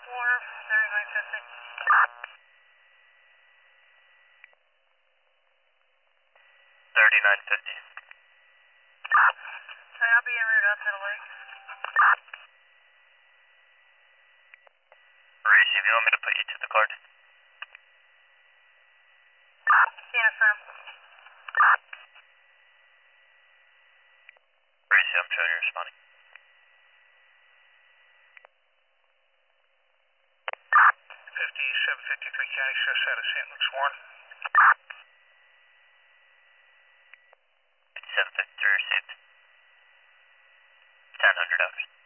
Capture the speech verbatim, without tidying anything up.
Swarm, thirty-nine fifty. thirty-nine fifty. Okay, I'll be en route out to the lake. Racy, if you want me to put you to the card. Seeing affirm. Racy, I'm showing you responding. fifty-seven fifty-three County, stress out of Saint Luke's Warren. fifty-seven fifty-three received. ten hundred hours.